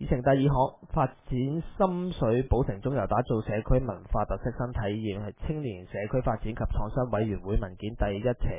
議程第2項，發展深水埗城中遊，打造社區文化特色新體驗，係青年社區發展及創新委員會文件第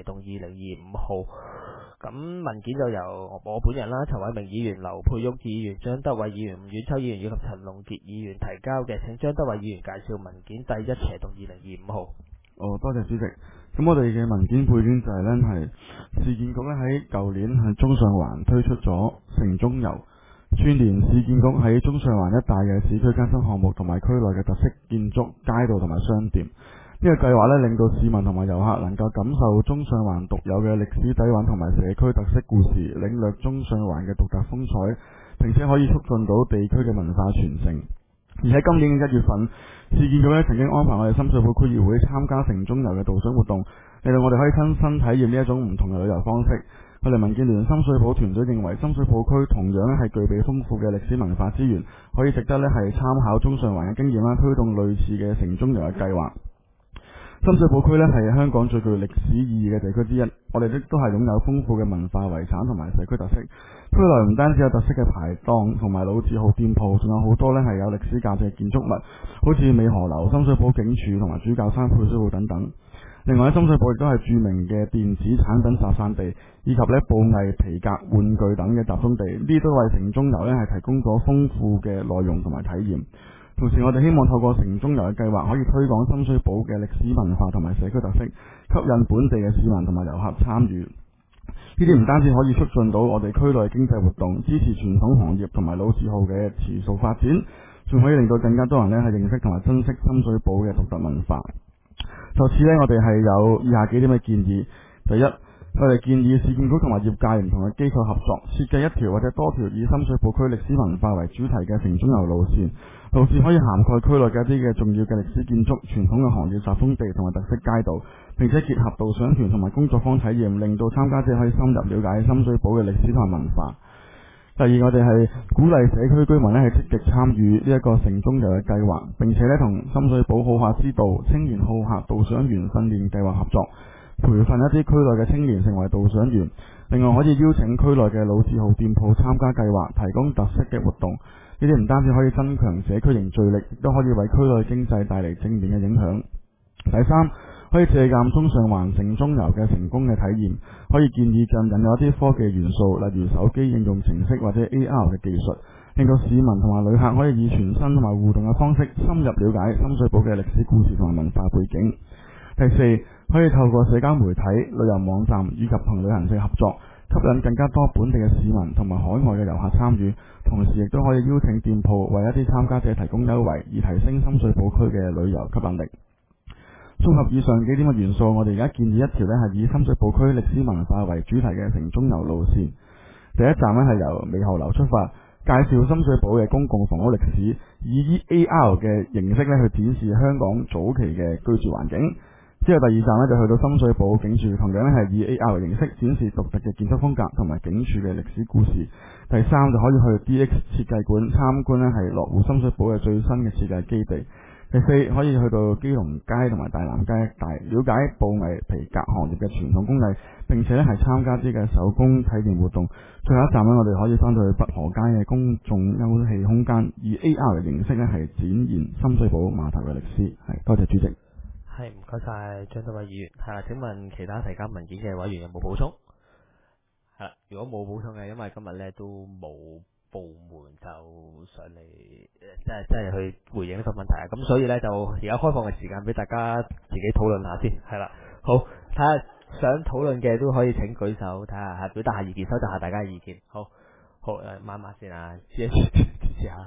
1/2025號。咁文件就由我本人啦，陳偉明議員、劉佩旭議員、張德偉議員、吳婉秋議員以及陳龍傑議員提交嘅。請張德偉議員介紹文件第1/2025號。 多謝主席。咁我哋嘅文件背景就係市建局喺舊年喺中上環推出咗城中遊，串聯市建局喺中上環一帶嘅市區更新項目同埋區內嘅特色建築、街道同埋商店。呢個計劃令到市民同埋遊客能夠感受中上環獨有嘅歷史底蘊同埋社區特色故事，領略中上環嘅獨特風采，並且可以促進到地區嘅文化傳承。而喺今年嘅1月份，市建局曾經安排我哋深水埗區議會參加城中遊嘅導賞活動，令到我哋可以親身體驗呢一種唔同嘅旅遊方式。我哋民建聯深水埗團隊認為，深水埗區同樣係具備豐富嘅歷史文化資源，可以值得係參考中上環嘅經驗啦，推動類似嘅城中遊嘅計劃。深水埗區係香港最具歷史意義嘅地區之一，我哋都係擁有豐富嘅文化遺產同埋社區特色。區內唔單止有特色嘅排檔同埋老字號店鋪，仲有好多係有歷史價值嘅建築物，好似美荷樓、深水埗警署同埋主教山配水庫等等。另外，深水埗亦都係著名嘅電子產品集散地，以及布藝、皮革、玩具等嘅集中地，呢都為城中遊係提供咗豐富嘅內容同埋體驗。同時，我哋希望透過城中遊嘅計劃，可以推廣深水埗嘅歷史文化同埋社區特色，吸引本地嘅市民同埋遊客參與。呢啲唔單止可以促進到我哋區內經濟活動，支持傳統行業同埋老字號嘅持續發展，仲可以令到更加多人係認識同埋珍惜深水埗嘅獨特文化。就此我哋係有以下幾點嘅建議。第一，我哋建議市建局同埋業界唔同嘅機構合作，設計一條或者多條以深水埗區歷史文化為主題嘅城中遊路線。路線可以涵蓋區內嘅一啲嘅重要嘅歷史建築、傳統嘅行業集豐地同埋特色街道，並且結合導賞團同埋工作坊體驗，令到參加者可以深入了解深水埗嘅歷史同埋文化。第二，我哋係鼓勵社區居民係積極參與呢一個城中遊嘅計劃，並且同深水埗好客之道青年好客導賞員訓練計劃合作，培訓一啲區內嘅青年成為導賞員。另外，可以邀請區內嘅老字號店鋪參加計劃，提供特色嘅活動。呢啲唔單止可以增強社區凝聚力，亦都可以為區內經濟帶嚟正面嘅影響。第三，可以借鑒中上環城中遊嘅成功嘅體驗，可以建議引入一啲科技元素，例如手機應用程式或者 AR 嘅技術，令到市民同埋旅客可以以全新同埋互動嘅方式，深入了解深水埗嘅歷史故事同埋文化背景。第四，可以透過社交媒體、旅遊網站以及同旅行社合作，吸引更加多本地嘅市民同埋海外嘅遊客參與，同時亦都可以邀請店鋪為一啲參加者提供優惠，以提升深水埗區嘅旅遊吸引力。綜合以上幾點嘅元素，我哋而家建議一條係以深水埗區歷史文化為主題嘅城中遊路線。第一站係由美荷樓出發，介紹深水埗嘅公共房屋歷史，以 AR 嘅形式去展示香港早期嘅居住環境。之後第二站就去到深水埗警署，同樣係以 AR 嘅形式展示獨特嘅建築風格同埋警署嘅歷史故事。第三就可以去 DX 設計館參觀係羅湖深水埗嘅最新嘅設計基地。第四，可以去到基隆街同埋大南街一帶，了解布藝皮革行業嘅傳統工藝，並且係參加啲嘅手工體驗活動。最後一站我哋可以翻到去北河街嘅公眾休憩空間，以 AR 嘅形式係展現深水埗碼頭嘅歷史。多謝主席。 係，唔該晒張德偉議員。係啦，請問其他提交文件嘅委員有冇補充？係啦，如果冇補充嘅，因為今日都冇部門就上嚟，即係去回應呢個問題啊。咁所以就而家開放嘅時間俾大家自己討論下先。係啦，好，睇下想討論嘅都可以請舉手，睇下表達下意見，收集下大家嘅意見。好，慢慢先啊，支持下。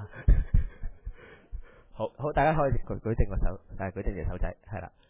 好，大家可以舉正個手，舉正隻手仔，係啦。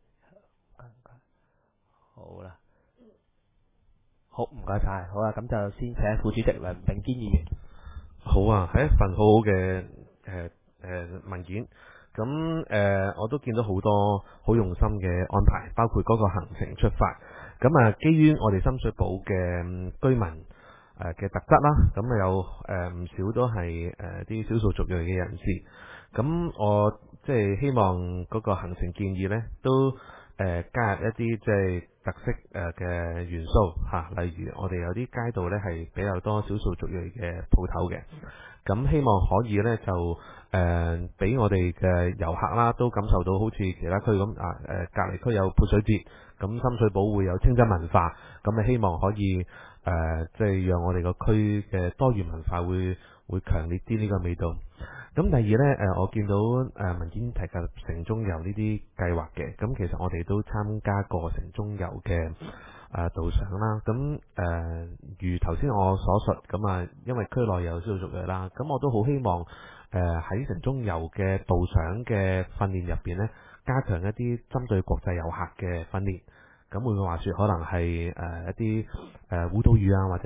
好啦，好，唔該晒，好啦，咁就先請副主席梁秉堅議員。 好啊，係一份好好嘅文件。咁我都見到好多好用心嘅安排，包括嗰個行程出發。咁基於我哋深水埗嘅居民嘅特質啦，咁有唔少都係啲少數族裔嘅人士。咁我即係希望嗰個行程建議呢，都加入一啲即係特色嘅元素例如我哋有啲街道呢係比較多少數族裔嘅鋪頭嘅，咁希望可以呢就俾我哋嘅遊客啦都感受到好似其他區咁隔離區有潑水節，咁深水埗會有清真文化，咁希望可以即係讓我哋個區嘅多元文化會強烈啲呢個味道。咁第二呢，我見到文件提及城中遊呢啲計劃嘅，咁其實我哋都參加過城中遊嘅導賞啦。咁如頭先我所述，咁因為區內有少數族裔啦，咁我都好希望喺城中遊嘅導賞嘅訓練入邊呢，加強一啲針對國際遊客嘅訓練。咁換句話說，可能係一啲烏都語或者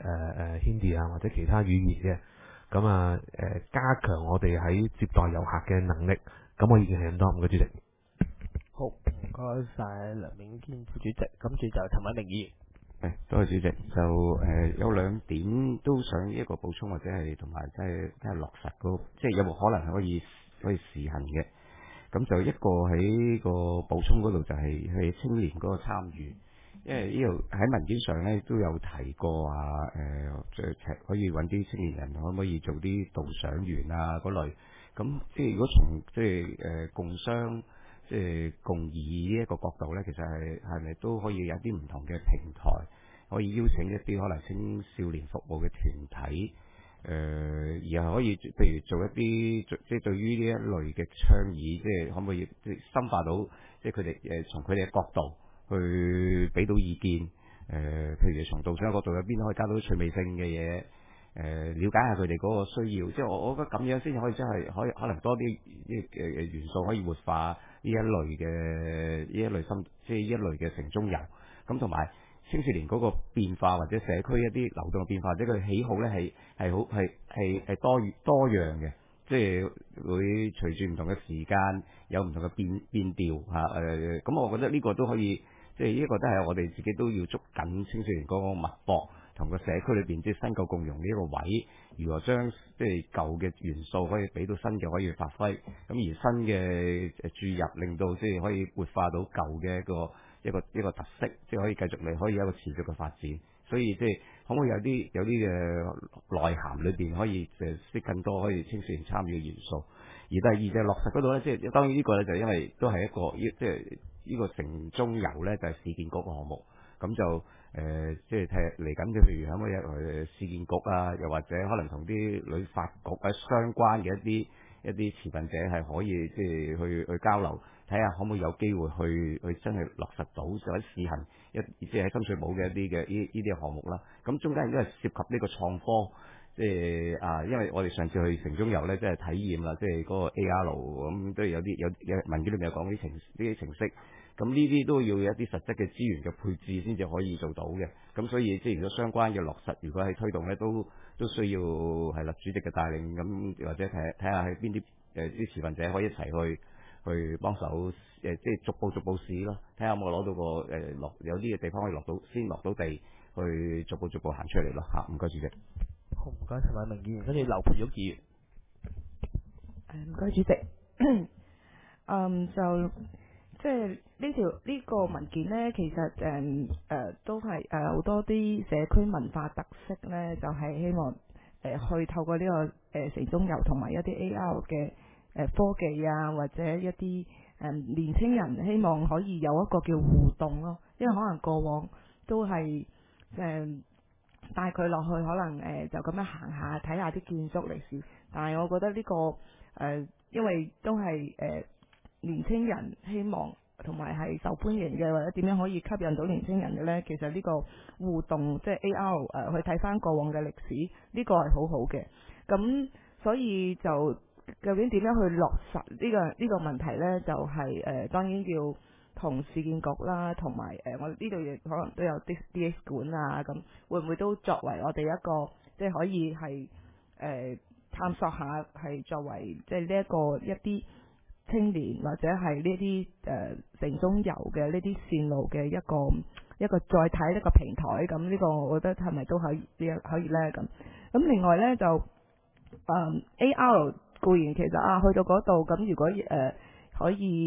Hindi 或者其他語言嘅。咁加強我哋喺接待遊客嘅能力。咁我意見係咁多，唔該主席。 好，唔該晒梁秉堅副主席，跟住就陳偉明議員。 多謝主席。就有兩點都想一個補充，或者係同埋即係落實即係有冇可能係可以試行嘅。咁就一個喺個補充嗰度就係青年嗰個參與。因為呢度喺文件上咧都有提過即係可以揾啲青年人可唔可以做啲導賞員嗰類。咁即係如果從即係共商即係共議呢一個角度咧，其實係咪都可以有啲唔同嘅平台，可以邀請一啲可能青少年服務嘅團體，而係可以譬如做一啲即係對於呢一類嘅倡議，即係可唔可以深化到即係佢哋從佢哋嘅角度去俾到意見，譬如從導賞角度入邊可以加到趣味性嘅嘢，了解下佢哋嗰個需要，即係我覺得咁樣先可以真係可能多啲元素可以活化呢一類即係呢一類嘅城中遊，咁同埋青少年嗰個變化或者社區一啲流動嘅變化，或者佢喜好咧係多樣嘅。即係會隨住唔同嘅時間有唔同嘅變調咁我覺得呢個都可以，即係呢個都係我哋自己都要捉緊青少年嗰個脈搏，同個社區裏邊即係新舊共融呢一個位，如何將即係舊嘅元素可以俾到新嘅可以發揮，咁而新嘅注入令到即係可以活化到舊嘅一個特色，即係可以繼續可以有一個持續嘅發展。所以即係可唔可以有啲嘅內涵裏邊可以識更多可以青少年參與嘅元素。而第二就係落實嗰度咧，即係當然呢個咧就因為都係一個即係呢個城中遊咧就係市建局個項目，咁就即係嚟緊嘅，譬如可唔可以市建局又或者可能同啲旅發局相關嘅一啲持份者係可以即係去交流，睇下可唔可以有機會去真係落實到或者試行即係喺深水埗嘅一啲嘅呢啲項目啦。咁中間亦都係涉及呢個創科，即係因為我哋上次去城中遊咧，即係體驗啦，即係嗰個 AR 咁都有文件裏面有講呢啲程式。咁呢啲都要有一啲實質嘅資源嘅配置先至可以做到嘅。咁所以即係如果相關嘅落實，如果係推動咧，都需要係主席嘅帶領，咁或者睇下係邊啲啲持份者可以一齊去幫手即係逐步試咯，睇下有冇攞到個有啲嘅地方可以先落到地，去逐步行出嚟咯嚇。唔該主席。 好，唔該陳偉明議員，跟住劉培玉議員。 唔該主席。就即係呢個文件呢，其實都係好多啲社區文化特色呢，就係希望去透過呢個城中遊同埋一啲 AR 嘅科技或者一啲年青人希望可以有一個叫互動咯，因為可能過往都係帶佢落去，可能就咁樣行下睇下啲建築歷史，但係我覺得呢個因為都係年青人希望同埋係受歡迎嘅，或者點樣可以吸引到年青人嘅呢？其實呢個互動即係 AR 去睇翻過往嘅歷史，呢個係好好嘅。咁所以就究竟點樣去落實呢個問題呢？就係當然要同市建局啦，同埋我呢度亦可能都有啲 DS 館咁會唔會都作為我哋一個即係可以係探索下係作為即係呢一個一啲青年或者係呢啲城中遊嘅呢啲線路嘅一個載體一個平台，咁呢個我覺得係咪都可以咧咁？咁另外咧就AR 固然其實去到嗰度咁，如果可以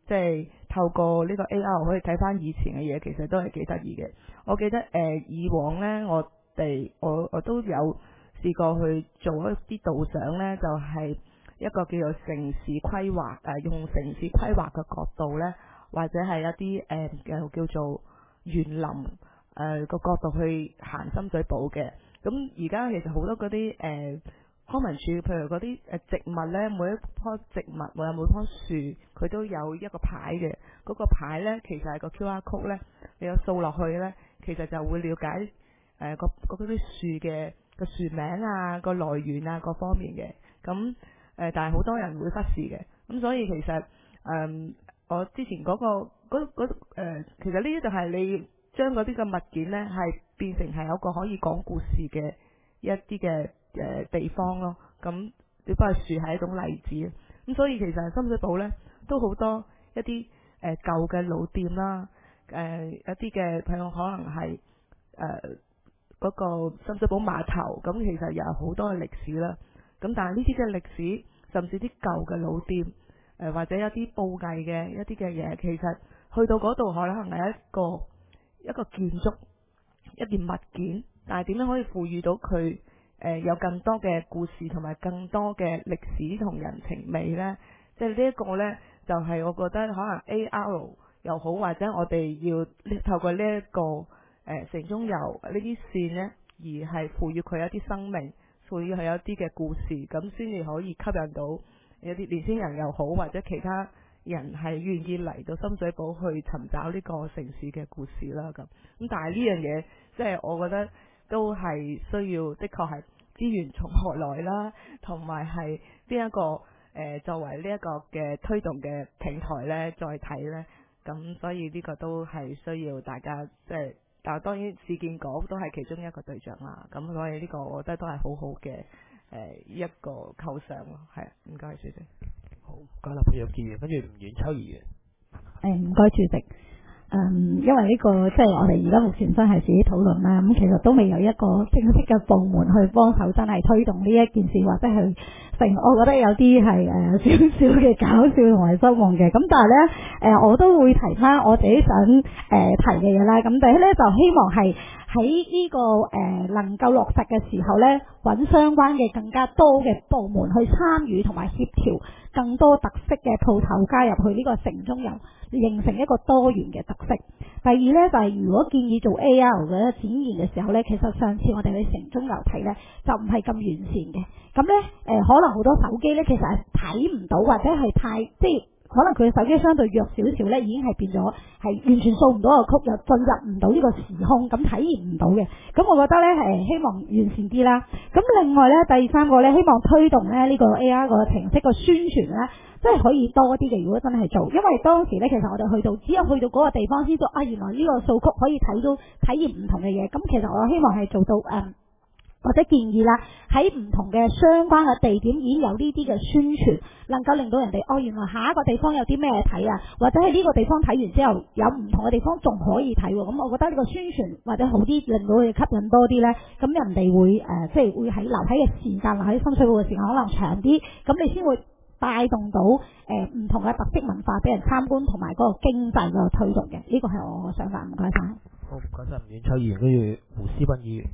即係透過呢個 AR 可以睇翻以前嘅嘢，其實都係幾得意嘅。我記得以往呢，我都有試過去做一啲導賞呢，就係一個叫做城市規劃用城市規劃嘅角度呢，或者係一啲叫做園林個角度去行深水埗嘅。咁而家其實好多嗰啲康文署，譬如嗰啲植物呢，每一棵植物或者每棵樹，佢都有一個牌嘅。嗰個牌呢，其實係個 QR code 呢，你有掃落去呢，其實就會了解嗰啲樹嘅個樹名啊、個來源啊各方面嘅。咁但係好多人會忽視嘅。咁所以其實我之前嗰其實呢啲就係你將嗰啲嘅物件呢，係變成係有個可以講故事嘅一啲嘅地方咯。咁只不過樹係一種例子。咁所以其實深水埗呢，都好多一啲舊嘅老店啦，一啲嘅譬如可能係嗰個深水埗碼頭，咁其實又有好多嘅歷史啦。咁但係呢啲嘅歷史，甚至啲舊嘅老店，或者一啲布藝嘅一啲嘅嘢，其實去到嗰度可能係一個建築一件物件，但係點樣可以賦予到佢有更多嘅故事同埋更多嘅歷史同人情味呢？即係呢一個呢，就係我覺得可能 AR 又好，或者我哋要透過呢一個城中遊呢啲線呢，而係賦予佢一啲生命，賦予佢一啲嘅故事，咁先至可以吸引到有啲年輕人又好，或者其他人係願意嚟到深水埗去尋找呢個城市嘅故事啦。咁但係呢樣嘢，即係我覺得都係需要，的確係資源從何來啦，同埋係邊一個作為呢一個嘅推動嘅平台呢，再睇呢。咁所以呢個都係需要大家即係，但係當然市建局都係其中一個對象啦。咁所以呢個我覺得都係好好嘅一個構想咯。係，唔該主席。 好，唔該啦，佩玉議員，跟住吳婉秋議員。 唔該主席。因為呢個即係我哋而家目前真係自己討論啦，咁其實都未有一個正式嘅部門去幫手真係推動呢一件事，或者係我覺得有啲係少少嘅搞笑同埋失望嘅。咁但係呢，我都會提翻我自己想提嘅嘢啦。咁第一呢，就希望係喺呢個能夠落實嘅時候呢，揾相關嘅更加多嘅部門去參與同埋協調更多特色嘅鋪頭加入去呢個城中遊，形成一個多元嘅特色。第二呢，就係如果建議做 AR 嘅展現嘅時候呢，其實上次我哋去城中遊睇呢，就唔係咁完善嘅。咁呢，可能好多手機呢，其實係睇唔到，或者係太即係可能佢嘅手機相對弱少少呢，已經係變咗係完全掃唔到個曲，又進入唔到呢個時空，咁體驗唔到嘅。咁我覺得呢，係希望完善啲啦。咁另外呢，第三個呢，希望推動呢個 AR 個程式個宣傳呢，真係可以多啲嘅。如果真係做，因為當時呢，其實我哋只有去到嗰個地方先知道原來呢個掃曲可以睇到體驗唔同嘅嘢。咁其實我希望係做到或者建議啦，喺唔同嘅相關嘅地點已經有呢啲嘅宣傳，能夠令到人哋原來下一個地方有啲咩睇啊，或者係呢個地方睇完之後有唔同嘅地方仲可以睇喎。咁我覺得呢個宣傳或者好啲，令到佢吸引多啲呢。咁人哋會即係會喺留喺嘅時間，留喺深水埗嘅時間可能長啲，咁你先會帶動到唔同嘅特色文化俾人參觀，同埋嗰個經濟嗰個推動嘅。呢個係我嘅想法。唔該晒。 好，唔該晒吳婉秋議員，跟住胡思斌議員。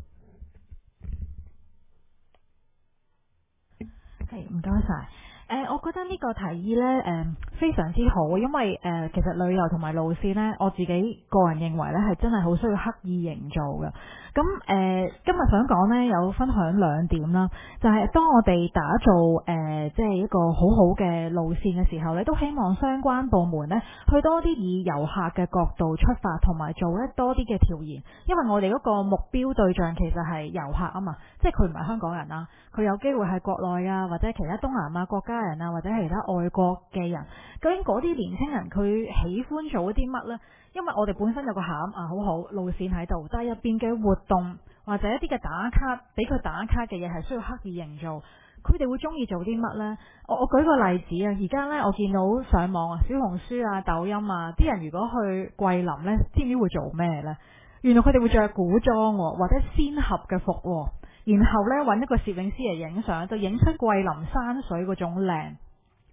係，唔該晒。我覺得呢個提議呢，非常之好，因為其實旅遊同埋路線呢，我自己個人認為呢係真係好需要刻意營造嘅。咁今日想講呢，有分享兩點啦，就係當我哋打造即係一個好好嘅路線嘅時候呢，都希望相關部門呢去多啲以遊客嘅角度出發，同埋做多啲嘅調研，因為我哋嗰個目標對象其實係遊客啊嘛，即係佢唔係香港人啦，佢有機會係國內啊，或者其他東南亞國家人啊，或者係其他外國嘅人，究竟嗰啲年輕人佢喜歡做啲乜呢？因為我哋本身有個餡好好路線喺度，但係入邊嘅活動或者一啲嘅打卡，俾佢打卡嘅嘢係需要刻意營造。佢哋會中意做啲乜呢？我舉個例子啊，而家呢，我見到上網小紅書啊、抖音啊，啲人如果去桂林呢，知唔知會做咩呢？原來佢哋會着古裝或者仙俠嘅服，然後呢，揾一個攝影師嚟影相，就影出桂林山水嗰種靚。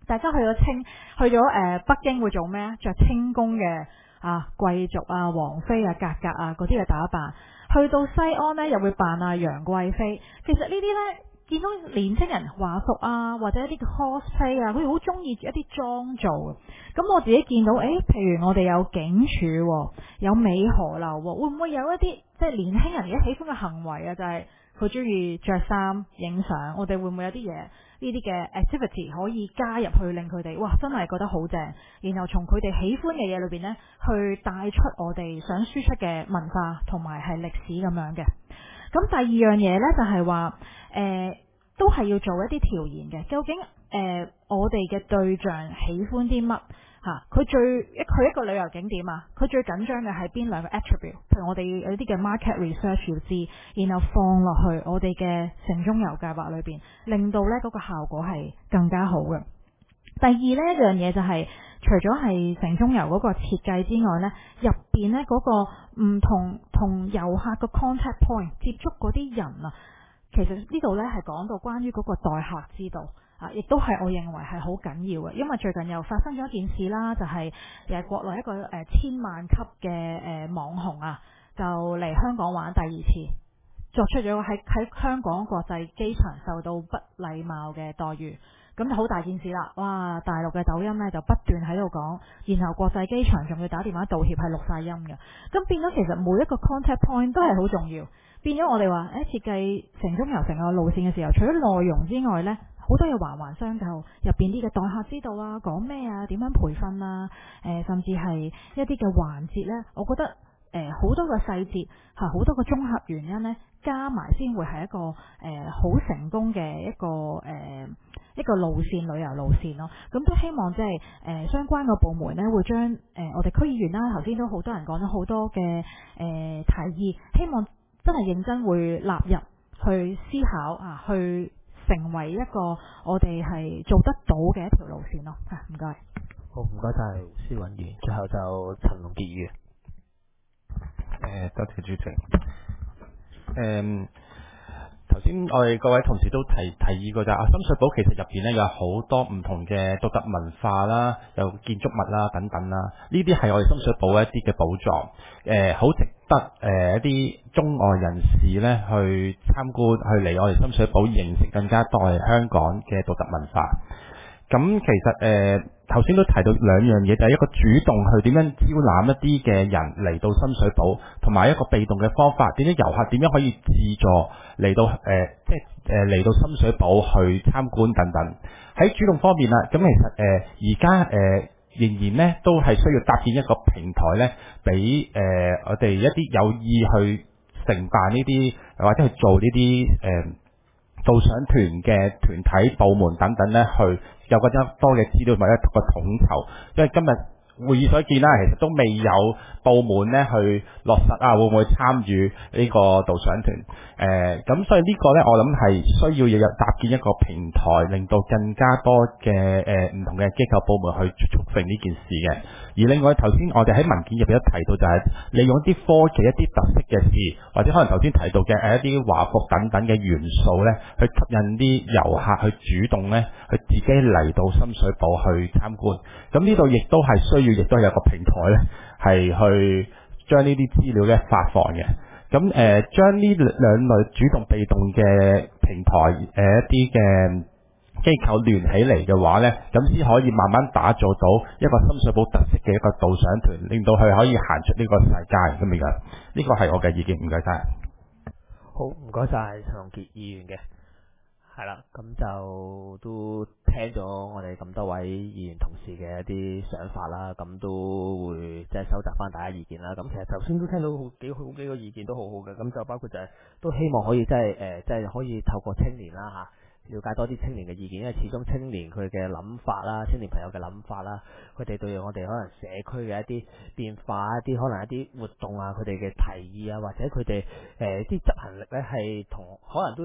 大家去咗北京會做咩啊？着清宮嘅貴族啊、王妃啊、格格啊嗰啲嘅打扮，去到西安呢，又會扮楊貴妃。其實呢啲呢，見到年青人華服啊，或者一啲 cosplay 啊，佢哋好中意一啲裝造。咁我自己見到，譬如我哋有警署喎，有美荷樓喎，會唔會有一啲即係年輕人而家喜歡嘅行為啊？就係佢中意着衫影相，我哋會唔會有啲嘢呢啲嘅 activity 可以加入去，令佢哋哇真係覺得好正，然後從佢哋喜歡嘅嘢裏邊呢，去帶出我哋想輸出嘅文化同埋係歷史咁樣嘅。咁第二樣嘢呢，就係話都係要做一啲調研嘅，究竟我哋嘅對象喜歡啲乜？佢去一個旅遊景點啊，佢最緊張嘅係邊兩個 attribute？ 譬如我哋有啲嘅 market research 要知，然後放落去我哋嘅城中遊計劃裏邊，令到呢嗰個效果係更加好嘅。第二呢一樣嘢就係、除咗係城中遊嗰個設計之外呢，入邊呢嗰個唔同遊客個 contact point 接觸嗰啲人啊，其實呢度呢係講到關於嗰個待客之道。亦都係我認為係好緊要嘅，因為最近又發生咗一件事啦，就係國內一個千萬級嘅網紅啊，就嚟香港玩第二次，作出咗喺香港國際機場受到不禮貌嘅待遇，咁就好大件事啦！哇，大陸嘅抖音呢就不斷喺度講，然後國際機場仲要打電話道歉，係錄晒音嘅，咁變咗其實每一個 contact point 都係好重要，變咗我哋話設計城中遊成個路線嘅時候，除咗內容之外呢，好多嘢環環相扣，入邊啲嘅待客之道啊，講咩啊，點樣培訓啊，甚至係一啲嘅環節呢，我覺得好多個細節好多個綜合原因呢，加埋先會係一個好成功嘅一個路線旅遊路線咯。咁都希望即係相關嘅部門呢，會將我哋區議員啦，頭先都好多人講咗好多嘅提議，希望真係認真會納入去思考去成為一個我哋係做得到嘅一條路線咯。唔該。 好，唔該晒胡思韻議員，最後就陳龍傑議員。 多謝主席。頭先我哋各位同事都提議過就係深水埗其實入邊咧有好多唔同嘅獨特文化啦，有建築物啦等等啦，呢啲係我哋深水埗一啲嘅寶藏，好值得一啲中外人士咧去參觀，去嚟我哋深水埗形成更加多係香港嘅獨特文化。咁其實頭先都提到兩樣嘢，就係一個主動去點樣招攬一啲嘅人嚟到深水埗，同埋一個被動嘅方法，點樣遊客點樣可以自助嚟到嚟到深水埗去參觀等等。喺主動方面啦，咁其實而家仍然呢都係需要搭建一個平台呢，俾我哋一啲有意去承辦呢啲或者去做呢啲導賞團嘅團體部門等等呢，去有更加多嘅資料或者個統籌，因為今日會議所見啦，其實都未有部門呢去落實會唔會參與呢個導賞團？咁所以呢個呢，我諗係需要有搭建一個平台，令到更加多嘅唔同嘅機構部門去促成呢件事嘅。而另外頭先我哋喺文件入邊都提到，就係利用啲科技一啲特色嘅事，或者可能頭先提到嘅一啲華服等等嘅元素呢，去吸引啲遊客去主動呢，去自己嚟到深水埗去參觀。咁呢度亦都係需要，亦都係有個平台呢，係去將呢啲資料呢發放嘅。咁將呢兩類主動被動嘅平台一啲嘅機構聯起嚟嘅話呢，咁先可以慢慢打造到一個深水埗特色嘅一個導賞團，令到佢可以行出呢個世界咁樣。呢個係我嘅意見，唔該晒。 好，唔該晒陳龍傑議員嘅。係啦，咁就都聽咗我哋咁多位議員同事嘅一啲想法啦，咁都會即係收集翻大家意見啦。咁其實頭先都聽到幾個意見都好好嘅，咁就包括就係都希望可以即係可以透過青年啦了解多啲青年嘅意見，因為始終青年佢嘅諗法啦，青年朋友嘅諗法啦，佢哋對我哋可能社區嘅一啲變化，一啲可能一啲活動啊，佢哋嘅提議啊，或者佢哋啲執行力咧係同可能都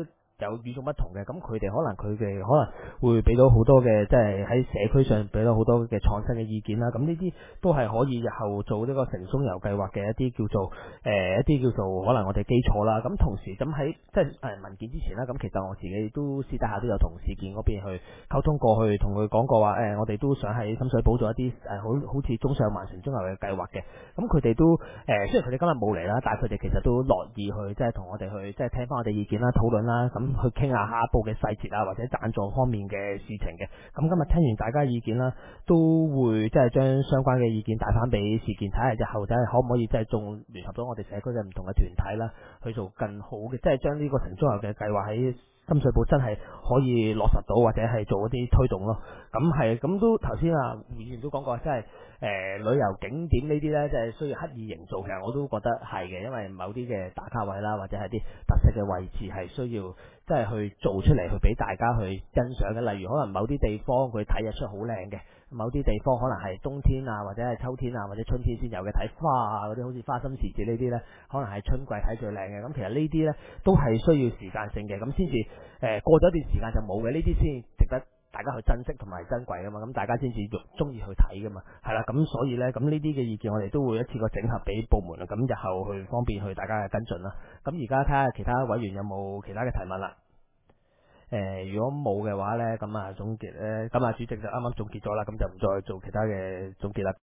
有與眾不同嘅，咁佢哋可能會俾到好多嘅，即係喺社區上俾到好多嘅創新嘅意見啦。咁呢啲都係可以日後做呢個城中遊計劃嘅一啲叫做可能我哋基礎啦。咁同時咁喺即係文件之前啦，咁其實我自己都私底下都有同市建嗰邊去溝通過去，同佢講過話我哋都想喺深水埗做一啲好似中上環城中遊嘅計劃嘅。咁佢哋都雖然佢哋今日冇嚟啦，但係佢哋其實都樂意去即係同我哋去即係聽翻我哋意見啦、討論啦，咁去傾下下一步嘅細節啊，或者贊助方面嘅事情嘅。咁今日聽完大家意見啦，都會即係將相關嘅意見帶翻俾市建，睇下日後睇下可唔可以即係仲聯合到我哋社區嘅唔同嘅團體啦，去做更好嘅，即係將呢個城中遊嘅計劃喺深水埗真係可以落實到，或者係做一啲推動咯。咁都頭先以前都講過，即係旅遊景點呢啲呢，即係需要刻意營造嘅，我都覺得係嘅，因為某啲嘅打卡位啦，或者係啲特色嘅位置係需要即係去做出嚟，去俾大家去欣賞嘅。例如可能某啲地方佢睇日出好靚嘅，某啲地方可能係冬天啊，或者係秋天啊，或者春天先有嘅，睇花啊嗰啲，好似花心時節呢啲呢，可能係春季睇最靚嘅。咁其實呢啲呢，都係需要時間性嘅，咁先至過咗一段時間就冇嘅，呢啲先值得大家去珍惜同埋珍貴噶嘛，咁大家先至中意去睇噶嘛，係啦，咁所以呢，咁呢啲嘅意見我哋都會一次過整合俾部門啊，咁日後去方便去大家嘅跟進啦。咁而家睇下其他委員有冇其他嘅提問啦。如果冇嘅話呢，咁總結呢，咁主席就啱啱總結咗啦，咁就唔再做其他嘅總結啦。